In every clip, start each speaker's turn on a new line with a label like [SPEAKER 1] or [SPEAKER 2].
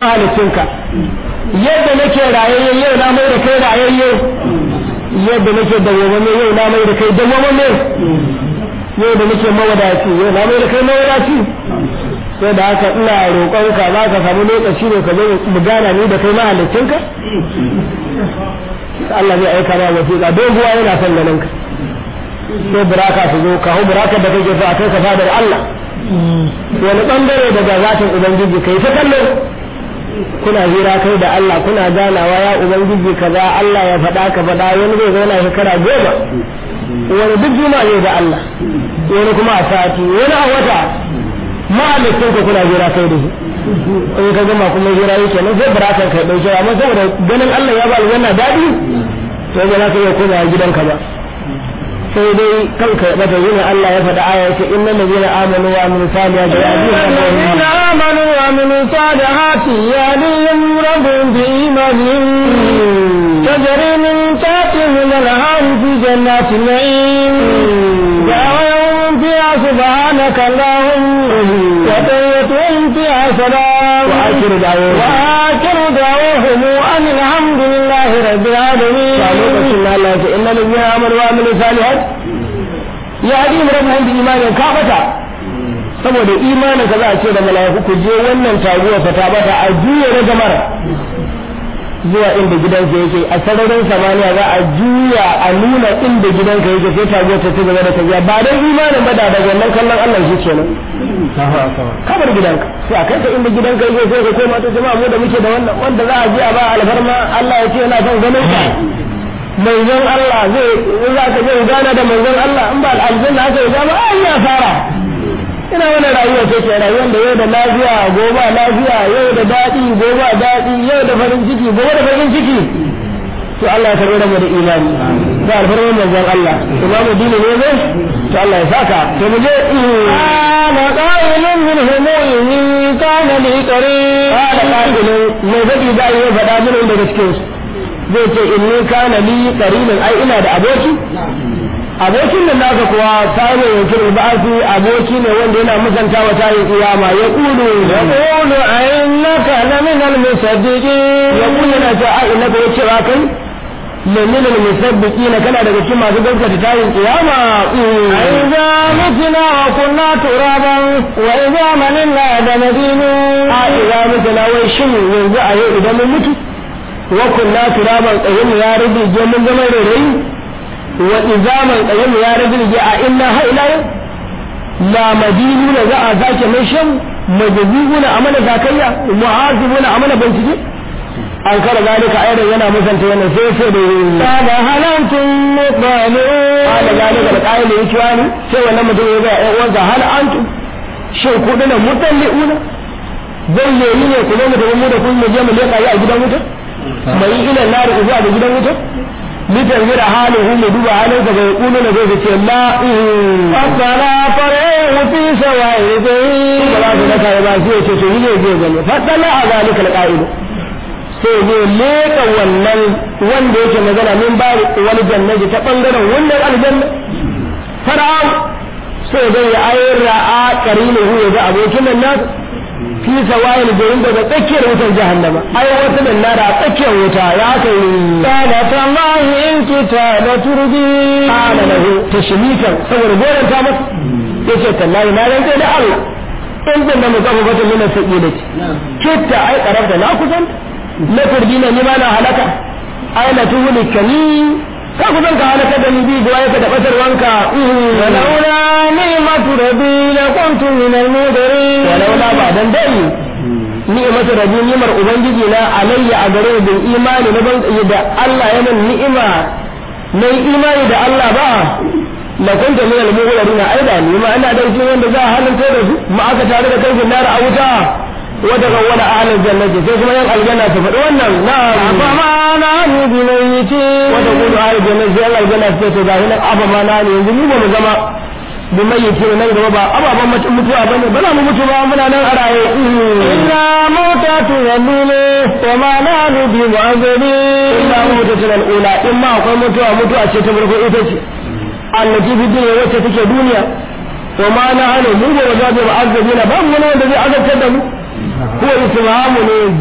[SPEAKER 1] halittunka yadda nake rayayye yau na mai da kai rayayye yadda nake dawwamamme yau na mai da kai dawwamamme yau da nake mawadaci yau na mai da kai mawadaci sai da haka ina roƙonka za ka samu lokaci ne ka zo mu gana ni da kai mahaliccinka Allah zai aika ma wasiƙa doguwa yana son ganin ka sai buraka su zo ka hau burakar da kake so a kai ka fadar Allah wani bangare daga zatin ubangiji kai ta kallo kuna hira kai da Allah kuna ganawa ya ubangiji kaza Allah ya faɗa ka faɗa wani zai zauna shekara 10 wani duk juma'a zai ga Allah wani kuma a sati wani a wata mahalicin ka kuna hira kai da shi in ka gama kuma hira yake nan sai burakan kai dauke amma saboda ganin Allah ya ba aljanna dadi to ba za ka iya koma gidanka ba sai dai kanka ya bata yin Allah ya faɗa aya ce innal ladina amanu wa amilus salihati
[SPEAKER 2] alladhina amanu wa amilus salihati yahdihim rabbuhum bi imanihim tajri min tahtihim al-anhar fi jannatin na'im da'awahum fiha subhanaka allahumma wa tahiyyatuhum fiha salam wa akhiru da'awahum alhamdulillahi rabbil alamin Allah ya ce innal ladina amanu wa amilus salihati yahdihim rabbuhum bi imanihim ka bata saboda imanin ka za a ce da mala'iku ku je wannan taguwa ta bata a juya na jamar zuwa inda gidanka yake a sararin samaniya za a juya a nuna inda gidanka yake sai taguwa ta cigaba da tafiya ba dan imanin ba da daga wannan kallon Allah shi kenan kabar gidanka sai a kai ka inda gidanka yake sai ka koma ta jama'a mu da muke da wannan wanda za a je a ba alfarma Allah ya ce yana son ganin ka manzon Allah zai za ka je gana da manzon Allah in ba aljanna aka yi ba ai ya fara ina wannan rayuwa ce ke rayuwar da yau da lafiya gobe lafiya yau da dadi gobe dadi yau da farin ciki gobe da farin ciki to Allah ya karbe mu da imani da alfarma manzon Allah imamu dini ne ne to Allah ya saka to mu je ana qailun minhum inni kana li qarin ana qailun ne zai da yi faɗa mun daga cikin su zai ce inni kana li qarinin ai ina da aboki abokin nan naka kuwa sai yankin ba'azi aboki ne wanda yana musanta wa tayin kiyama ya kulu innaka la min al-musaddiqin ya kulu na ta ai innaka yace wa kai min al-musaddiqin kana daga cikin masu gaskata tayin kiyama ai za mutuna wa kunna turaban wa idza manna da madinu ai za mutuna wai shin yanzu a yau idan mun mutu wa kunna turaban qayyim ya rubi je mun zama rayi wa izaman qayyim ya rubi a inna ha ila la madinuna za a zake mai shan majzubuna amana zakayya muhasibuna amana bincike an kara zalika ayatan yana musanta wannan sai da kada halantum muqalu ala zalika da qayyim yake wani sai wannan mutum ya ga ai wanda hal antum shin ku dana mutalliuna zai yi ne ku ne mu da kun je mu leka yi a gidan wuta mai ila nar zuwa da gidan wuta litan jira haluhu mu duba halin da bai kulu na zai ce la fasala fare fi sawai dai ba za ka kai ba sai ce to yine zai gane fasala a zalika alqaid sai zai leka wannan wanda yake magana min bari wal jannati ta bangaren wannan aljanna fara'u sai zai ayyara a qarinuhu ga abokin nan fi sawa'il gurin daga tsakiyar wutar jahannama ai wata nan na da tsakiyar wuta ya kai kana tallahi in kita da turbi kana lahu tashmitan saboda goran ta masa yace tallahi na rantsa da Allah in ban da mukafa bata mina sakilati kitta ai karanta na kusan na turbi ne ma na halaka ai la tuhlikani ka kusan ka halaka da ni bi da waya ka da batar wanka walaula ni'matu rabbi la kuntu min al-mudarin walaula ba dan dai ni'matu rabbi ni'mar ubangiji na alayya a gare da imani na ban da Allah ya min ni'ima na imani da Allah ba la kuntu min al-mudarin aida ni ma ina da shi wanda za a halanta da su ma aka tare da kai nar a wuta وتغول أهل الجنة فيكم يوم الجنة فدونا نعم فما نعني بميتي وتقول أهل الجنة زي الله الجنة فتداهنا أفما نعني ينزلوا بمزما بميتي ونجد وبا أبا متوا بني بلا متوا منا نرأي إلا موتة يميني وما نعني بمعذبين إلا موتة الأولى إما أقول متوا أشتبرك إتشي التي في الدنيا وتتكي دنيا وما نعني من وجاد معذبين بام من وجد عذب كدم هو إتمام جير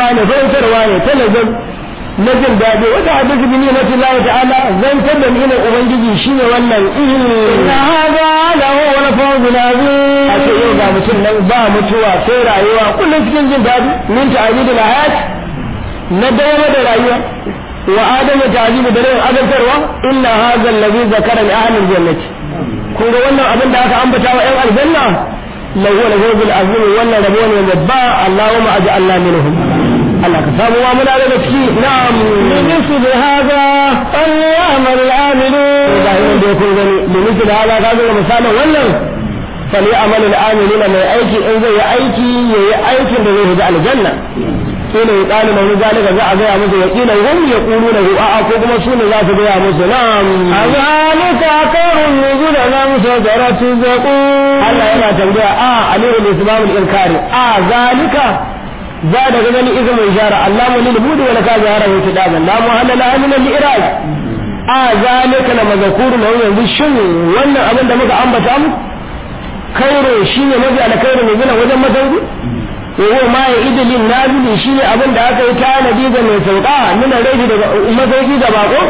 [SPEAKER 1] ne fahimtarwa ne talabijin na jin daɗi wata hadisi bi ni'mati Allah ta'ala zantar da ni'imar ubangiji shine wannan
[SPEAKER 2] inna hadha lahu al-fawz al-azim
[SPEAKER 1] a ce yau ga mutum nan ba mutuwa sai rayuwa kullum cikin jin daɗi min ta'jidil hayat na dawo da rayuwa wa adamu ta'jid da ran azantarwa inna hadha alladhi zakara li ahli al-jannati kun ga wannan abin da aka ambata wa 'yan aljanna lahu al-fawz al-azim wannan rabo ne babba Allahumma aj'alna minhum Allah ka samu wa muna daga ciki na'am
[SPEAKER 2] ministu da haza an ya'mal al-amilun
[SPEAKER 1] ga yin da kun gani ministu da haza ka ga misalin wannan fali amal al-amilina mai aiki in zai yi aiki yayi aikin da zai hida aljanna kila ya qalu lahu zalika za a ga musu ya kila hum yaquluna hu a'a ko kuma su ne za su ga musu na'am
[SPEAKER 2] azalika karun nuzula lam sajaratu zaqum
[SPEAKER 1] Allah yana tambaya a alil isbab al-inkari a zalika za da gani izin mai jara Allah mu lil budi wala ka jara wa tidaban la muhallala min al-iraj a zalika la mazkuru lahu yanzu shin wannan abin da muka ambata mu kairo shine maji alkhairu ne gina wajen mazauki ko ma ya idilin nazili shine abin da aka yi tanadi ga mai sauka min raji daga mazauki da bako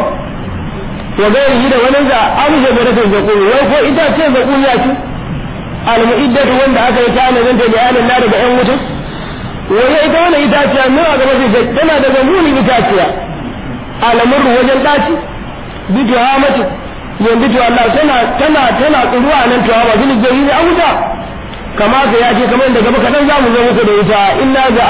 [SPEAKER 1] wa gairi da wani za amje da rafin zakuru wai ko ita ce zakuriya ce al-mu'iddatu wanda aka yi tanadin ta da alin na daga yan wuta waye ita wannan itaciya mun a gaba sai tana da zamuni itaciya alamur wajen daci bitu hamatu yanzu to Allah tana tsuruwa nan to ba zini gari ne abuja kama ka ya ce kamar da gaba kadan zamu zo muku da ita inna ja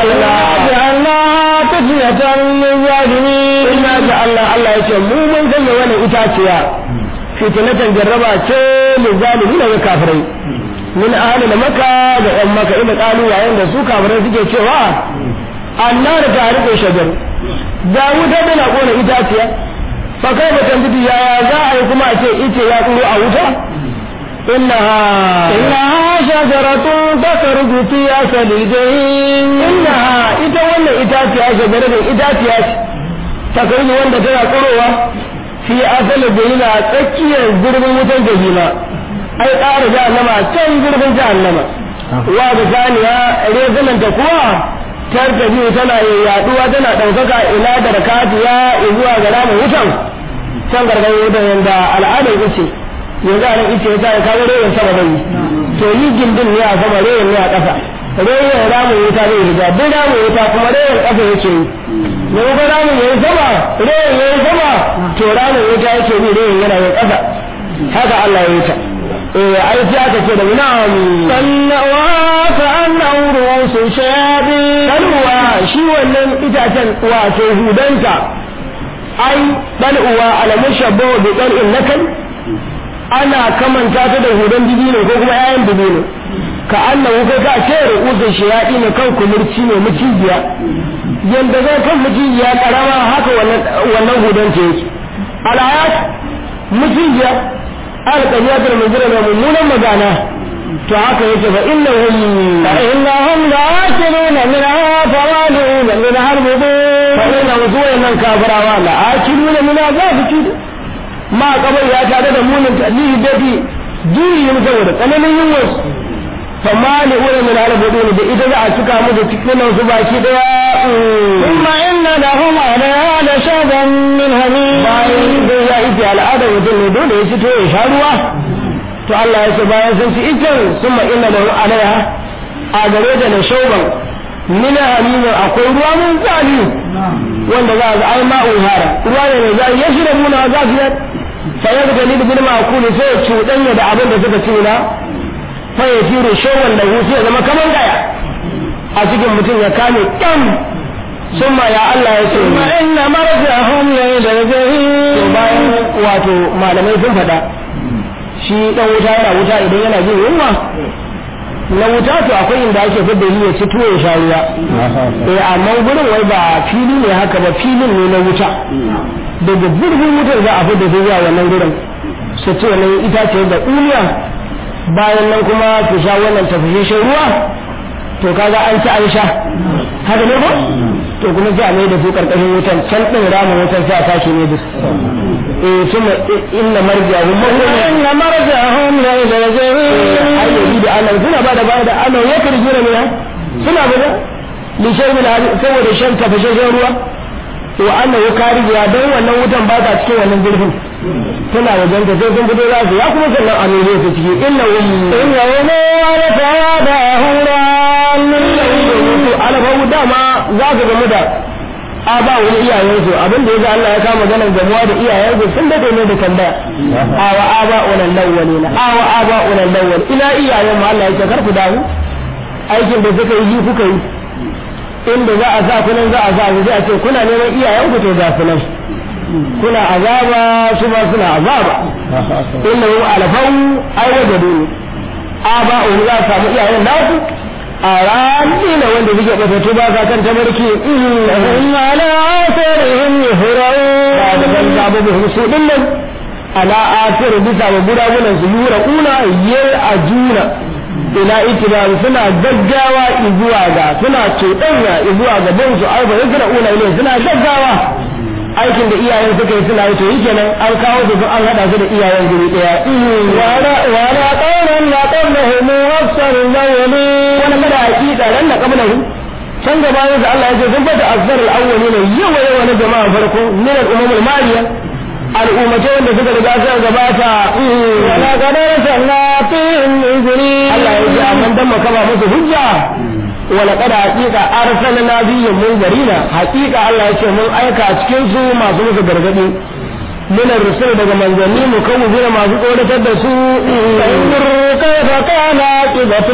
[SPEAKER 1] Allah tajiyatan lil zalimin inna ja Allah ya ce mu mun sanya wannan itaciya fitnatan jarraba ce lil zalimin ga kafirai min ahli makka da yan makka ina kalu yayin da su kafirai suke cewa annar ta rike shajar da wuta tana kona itaciya fa kai ba tambayi yaya za a yi kuma a ce ice ya tsuro a wuta innaha shajaratun takhruju fi asli jahim innaha ita wannan itaciya shajaratun itaciya ce takhruju wanda tana tsirowa fi asli jahim a tsakiyar gurbin wutan jahima ai ƙara jahannama can gurbin jahannama wa da saniya rezunanta kuwa tartabi tana yaduwa tana ɗaukaka ila da rakatiya zuwa ga ramin wutan can gargarin wutan yanda al'adar ice yanzu a nan ice ya sa ya kawo reyin sama bai to yi gindin ne a sama reyin ne a ƙasa reyin ramin wuta zai riga duk ramin wuta kuma reyin ƙasa yake yi ne kuma ramin ya yi sama reyin ya yi sama to ramin wuta yake yi reyin yana yin ƙasa haka Allah ya yi ta ai sai aka ce da na'am
[SPEAKER 2] sallawa ka annahu rusul shayabi
[SPEAKER 1] dalwa shi wannan itacen wato hudanta ai dalwa alamushabbu bi dal'in nakal ana kamanta ta da hudan dibino ko kuma yayin dibino ka annahu kai ka ce rusul shayadi ne kan kumurci ne mucijiya yanda zai kan mucijiya karama haka wannan hudanta yake alayat mucijiya alƙaliyar da mai da mummunan magana to haka yake fa innahum la akiluna min fawaluna min harbudu fa innahum zuwayan kafirawa la akiluna min azabiki ma kabar ya tare da munin talihi dadi juriyin saboda tsananin yunwa fa mali wala min harbudu da ita za a cika mu da cikin su baki daya kuma inna lahum ala la shaban min hamim bayan da ya ita al'ada wajen ne dole ya fito ya sha ruwa to Allah ya ce bayan sun ci ikin summa inna lahu alaiha a gare da na shauban min hamim akwai ruwa mun zali wanda za a ai ma'u hara ruwa ne za ya shira muna zafiya sai ya ga ni bil ma'kuli sai ya cudanya da abin da suka ci na fa ya firu shauban da husi ya zama kaman gaya a cikin mutum ya kame kyam ثم يا الله يسوع
[SPEAKER 2] ثم إن مرجعهم إلى الجحيم
[SPEAKER 1] to bayan wato malamai sun fada shi dan wuta yana wuta idan yana jin yunwa na wuta to akwai inda ake fidda yi ya ci tuwo ya sha ruwa amma gurin wai ba fili ne haka ba filin ne na wuta daga zurfin wutar za a fidda zuwa wannan gurin su ce wannan itace da ƙuniya bayan nan kuma su sha wannan tafashin ruwa to kaga an ci an sha haka ne ba to kuma sai a mai da su karkashin wutan can din ramin wutan sai a sake ne duk kuma inna marja'ahum la ila jahannam ayyuhi da Allah suna ba da Allah ya karjira ne suna ba lishai min saboda shan tafashashen ruwa wa annahu kariya dan wannan wutan ba ta cikin wannan zurfin tana wajen ta sai sun fito za su ya kuma sannan a nune su ciki inna wala tawada huran alabawu dama za ka gamu da a ba wani iyayensu abin da ya ga Allah ya kama ganin gamuwa da iyayensu sun dade ne da tambaya aba unan lawwalina aba unan lawwal ina iyayen mu Allah ya ce kar ku dawo aikin da suka yi kuka yi inda za a sa kunan za a sa ku sai a ce kuna neman iyayen ku to ga sunan kuna azaba su ma suna azaba inna hu alfau ay wajadu aba un za samu iyayen nasu a ranar wanda suke ɓatattu ba sa kan tabarki in ala asarihim yuhra'un ba da ban zabo bi su din nan ala asir bisa wa gudagunan su yura kuna a juna ila itibar suna gaggawa zuwa ga suna cuɗanya zuwa ga bin su ai ba yasra'una ne suna gaggawa aikin da iyayen suka yi suna yi to kenan an kawo su an hada su da iyayen guri daya wala qawlan la qablahum afsar al-awwalin wala kada hakika ran da qablahu can gaba da Allah ya ce sun bada afsar al-awwalin yawa na jama'a farko min al-umam al-maliya al'ummatai wanda suka riga suka gabata wala qadara sannatin izri Allah ya ce amman dan makaba musu hujja wala kada hakika arsalna nabiyyan munzirina hakika Allah ya ce mun aika cikin su masu musu gargadi min ar-rusul daga manzanni mu kawo zira masu tsoratar da su indur kaifa kana qibatul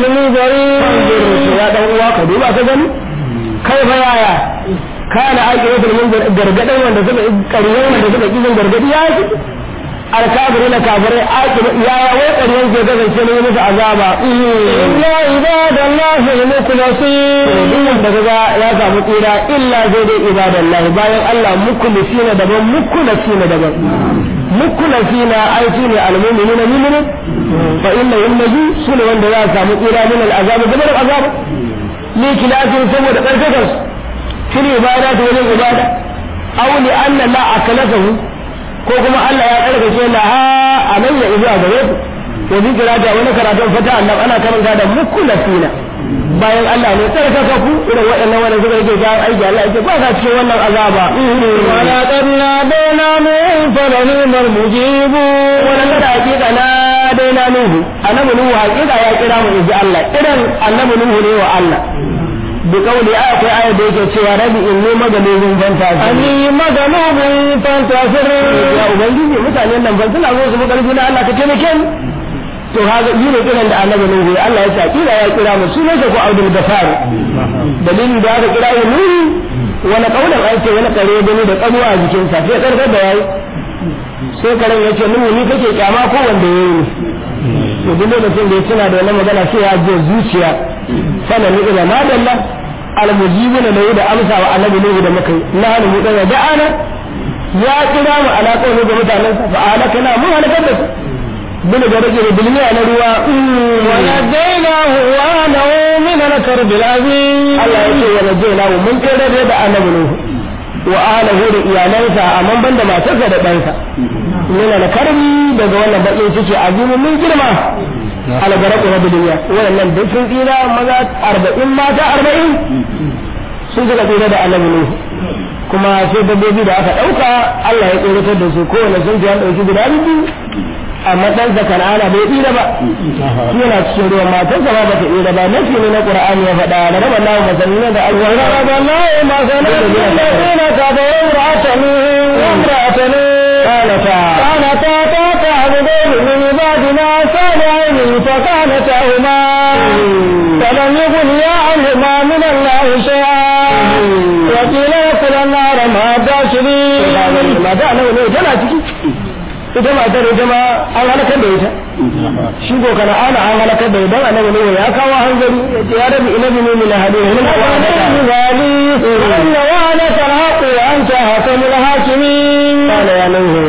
[SPEAKER 1] munzirin ya dan uwa ka duba ka gani kai fa yaya kana aqibatul munzir gargadin wanda suka ƙaryan wanda suka kizin gargadi ya yi alkafirin na kafirai ya wai ƙaryan ke kasance ne musu azaba illa ibadallahi al-mukhlasin duk da kaga ya samu tsira illa sai dai ibadallahi bayan Allah mukhlasina daban mukhlasina daban mukhlasina ai su ne al-mu'minuna mu'minin fa innahum nabi sune wanda za su samu tsira min al-azab gaban azab ne kilafin saboda karkakar shi ne ibada ta wajen ibada aw li anna la akalatahu ko kuma Allah ya karkace la ha alayya izuwa gare ku wa zikira da wani karatun fata Allah ana karanta da mukulafina bayan Allah ne tsarkaka ku irin waɗannan wanda suka yake ga aiki Allah yake ba ka cikin wannan azaba wala qadna baina min falahu marmujibu wala kada hakika na daina nuhu annabi nuhu hakika ya kira mu inji Allah irin annabi nuhu ne wa Allah bi kauli akwai ayar da yake cewa rabi inni magalubin fantasir ani magalubin fantasir ya ubangiji mutanen nan ban suna zo su karfi na Allah ka taimake ni to haka yi ne kiran da annabi nuhu Allah ya ce kira ya kira mu sunan sa ko Abdul Ghaffar dalilin da aka kira nuhu wani kaulan an ce wani kare gani da kanuwa a jikin sa sai karkar da yayi sai karen yace nuhu ni kake kyama ko wanda yayi to duk lokacin da ya tuna da wannan magana sai ya je zuciya sana ni ila madalla almujibuna da da amsa wa annabi nuhu da muka na hannu mu da da'ana ya kira mu alaƙa ne ga mutanen sa fa alakana mu halakar da su bin da rage da bilmiya na ruwa wa nadainahu wa nahu min al-karb al-azim Allah ya ce wa nadainahu mun kira da annabi nuhu wa ahlihi da iyalansa amma banda matarsa da ɗansa min al-karb daga wannan bakin ciki azimin mun girma algaraku na duniya wannan duk sun tsira maza 40 mata 40 sun suka tsira da annabi nuhu kuma sai dabbobi da aka dauka Allah ya tsiratar da su kowane sun ji an dauki guda biyu amma dan zakanana bai tsira ba yana cikin ruwan matarsa ba ta tsira ba nafi ne na Qur'ani ya faɗa da rabban lahu masalina da alwara rabban lahu masalina da tabawu ra'atani wa imra'atani kanata تعبدون من عبادنا صالحين فكانتاهما فلم يغنيا عنهما من الله شيئا وقيل ادخلا النار مع الداخلين ما دعنا وليه تنا ciki ita matar ita ma an halakar da ita shi ko kana ana an halakar da idan annabi ne ya kawo hanzari ya rabi inabi ne min hadin min wali inna wa la tarhaqu wa anta hakamul hakimin qala ya nuhu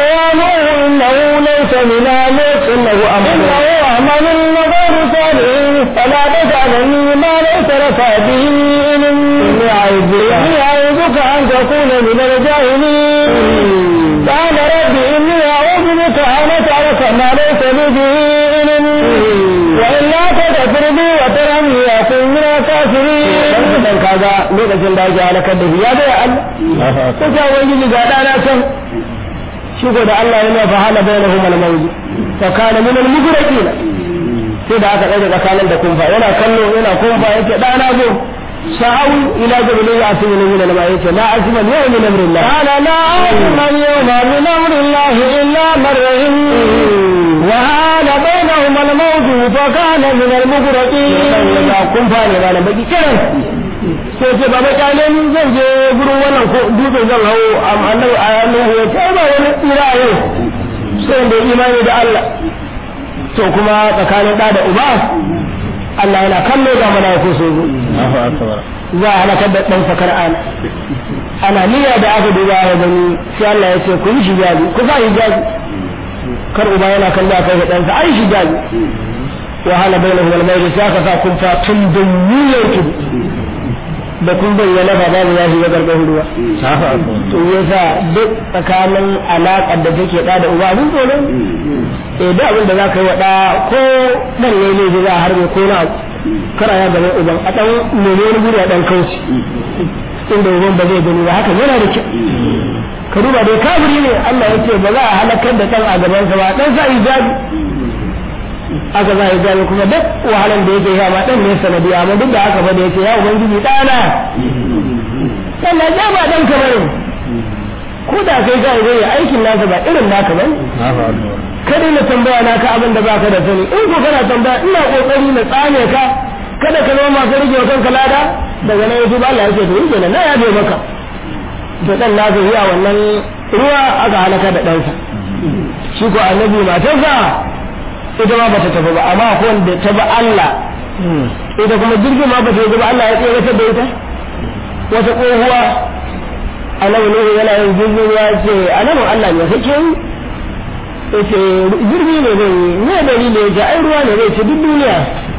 [SPEAKER 1] إنه ليس من آلك إنه أمل غير صالح فلا تجعلني ما ليس لك به إني أعوذك أن تكون من الجاهلين قال رب إني أعوذ بك أن أسألك ما ليس لي به وإلا تغفر لي وترحمني أكن من الكافرين dan kaga lokacin da yake halakar da ya ga Allah ko ta wani ga dana can shi ko da Allah yana fa hala bainahum al-mawj fa kana min al-mughraqin sai da aka daga tsakanin da kunfa yana kallo yana kunfa yake dana zo sa'u ila jabalin ya'tini min al-ma'is la azma al-yawm min amri Allah
[SPEAKER 2] qala la azma al-yawm min amri Allah illa man rahim wa hala bainahum al-mawj fa kana min al-mughraqin
[SPEAKER 1] da kunfa ne ba baki kiran sai ce baba kale ni zan je gurin wannan ko dutse zan hawo annabi ayanu ya ce ba wani tsira yau sai da imani da Allah to kuma tsakanin da uba Allah yana kallo ga malaiku su zo za a halakar da dan fakar ana niyya da aka duba ya gani sai Allah ya ce ku yi hijabi ku sa hijabi kar uba yana kallo akai da dan sa ai hijabi wa hala bainahu wal mayl sai ka sa kun fa tun dunniyar ki da kun bayyana ba babu ya shiga gargar ruwa to yasa duk tsakanin alaƙar da take da uba abin tsoro da abin da za ka yi wa ɗa ko ɗan ne za a harbe ko na kara ya gaba uban a ɗan nemi wani guri a ɗan kauci inda uban ba zai gani ba haka yana da kyau ka duba dai kafiri ne Allah ya ce ba za a halakar da ɗan a gabansa ba ɗan sa ijabi aka za a gane kuma duk wahalar da yake ya ma ɗan ne sanadi amma duk da haka ba da yake ya ubangiji ɗana sannan ya ba ɗan ka bane ko da kai ka yi aikin nasa ba irin naka bane kada na tambaya naka abin da baka da sani in ko kana tambaya ina kokari na tsane ka kada ka zama masu rage wa kanka lada daga nan yaji ba Allah yake to yake na ya bai maka to dan nasa yi a wannan ruwa aka halaka da ɗansa shi ko annabi matarsa ita ma bata tafi ba amma ko wanda ta ba Allah ita kuma jirgin ma bata yi ba Allah ya tsere ta da ita wata tsohuwa annabi ne yana yin jirgin ya ce annabi Allah ne kake yi yace jirgi ne zai yi ne dalili ya ce ai ruwa ne zai ci duk duniya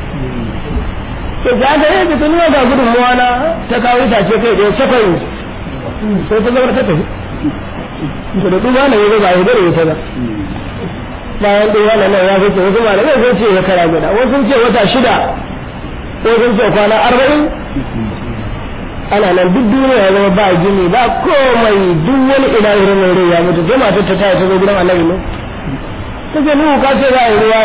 [SPEAKER 1] sai ga ga yadda ta nuna ga gudunmuwa na ta kawo ita ce kai da sakwai sai ta zama ta tafi to da duba ne ba ya gare ta ba bayan ɗin wannan nan ya fice wasu malamai sun ce ya kara gida wasu sun ce wata 6 wasu sun ce kwana 40 ana nan duk duniya ya zama ba gini ba komai duk wani ina irin mai rai ya mutu sai matar ta taya ta zo gidan annabi ne ta ce nuhu ka ce za a yi ruwa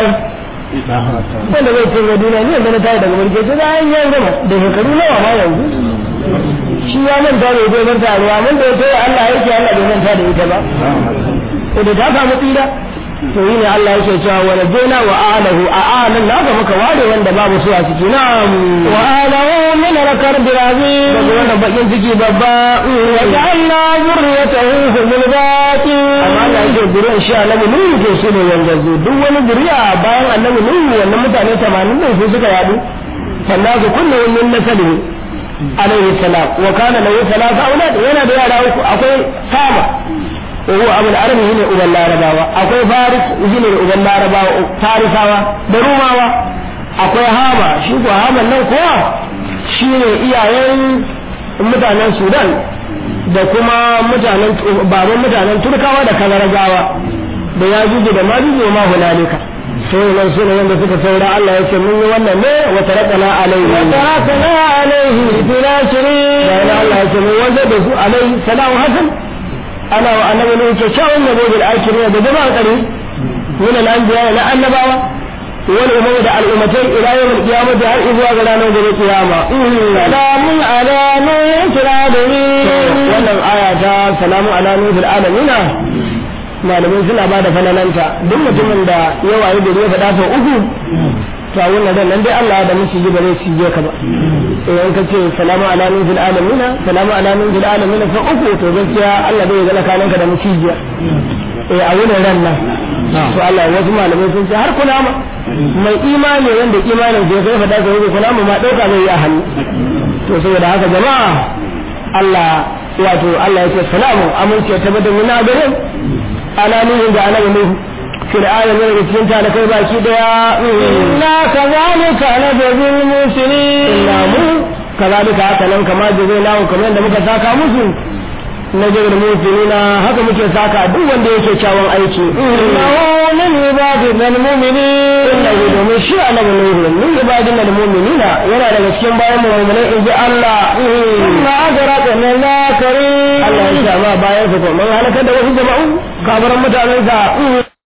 [SPEAKER 1] wanda zai ce duniya ne yanzu na taya daga mulki ta za a yi yan gama da shekaru nawa ma yanzu shi ya manta da ita manta ruwa mun da ya taya Allah yake Allah bai manta da ita ba da ta samu tsira to yi ne Allah yake cewa wa najina wa alahu a'alan na ga muka ware wanda babu su a ciki na wa alahu min rakar birazi daga wannan bakin ciki babba wa ja'alna zurriyatahu fil baqi amma Allah yake zuriyar shi annabi nuhu ke su ne yanzu duk wani zuriya bayan annabi nuhu wannan mutane 80 ne su suka yadu sannan ga kullu min nasabihi alaihi salam wa kana lahu 3 aulad yana da yara uku akwai Sama وهو أبو العربي هنا أبو اللارباوة أقوي فارس هنا أبو اللارباوة فارساوة بروماوة أقوي هاما شوفوا هاما النوكوا شيني إياين mutanen Sudan da kuma baban mutanen Turkawa da Kalarajawa da ya juje da majuju ma hunalika sai nan sune wanda suka saura Allah ya ce mun yi wannan ne wa tarakana alaihi bila shiri da Allah ya ce mun wanda da su alaihi salamu hasan ana wa annabi ne yake kyawun yabo bil akirin da jama'a kare min al anbiya la annabawa wal umam da al ummatai ila yawm al qiyamah da har zuwa ga ranar gobe kiyama salamun ala nuhin fil alamin wannan aya ta salamun ala nuhin fil alamin malamin suna ba da falalanta duk mutumin da ya wayi da ya faɗa sau uku to wannan nan dai Allah da miki ji ba zai cije ka ba in ka ce salamu ala min fil alamin salamu ala min fil alamin fa uku to gaskiya Allah bai ga lakalanka da miki ji a wannan ran nan to Allah wasu malamai sun ce har kulama mai imani wanda imanin da ya faɗa ga wani kulama ma dauka zai yi a hannu to saboda haka jama'a Allah wato Allah ya ce salamu amince ta bada mina gare ala nuhu da ala nuhu fir'auna ne da cikin talakai baki daya inna kazalika nabiyul muslimin inna mu kazalika haka nan kama jazainahu kamar yadda muka saka musu najrul mu'minina haka muke saka duk wanda yake kyawun aiki
[SPEAKER 2] innahu min ibadina al-mu'minin
[SPEAKER 1] innahu domin shi annabi nuhu min ibadina al-mu'minina yana daga cikin bayan mu'minai inji Allah
[SPEAKER 2] inna ajraka la karim
[SPEAKER 1] Allah ya sa ma bayan su ko mun halaka da wasu jama'u kabaran mutanen sa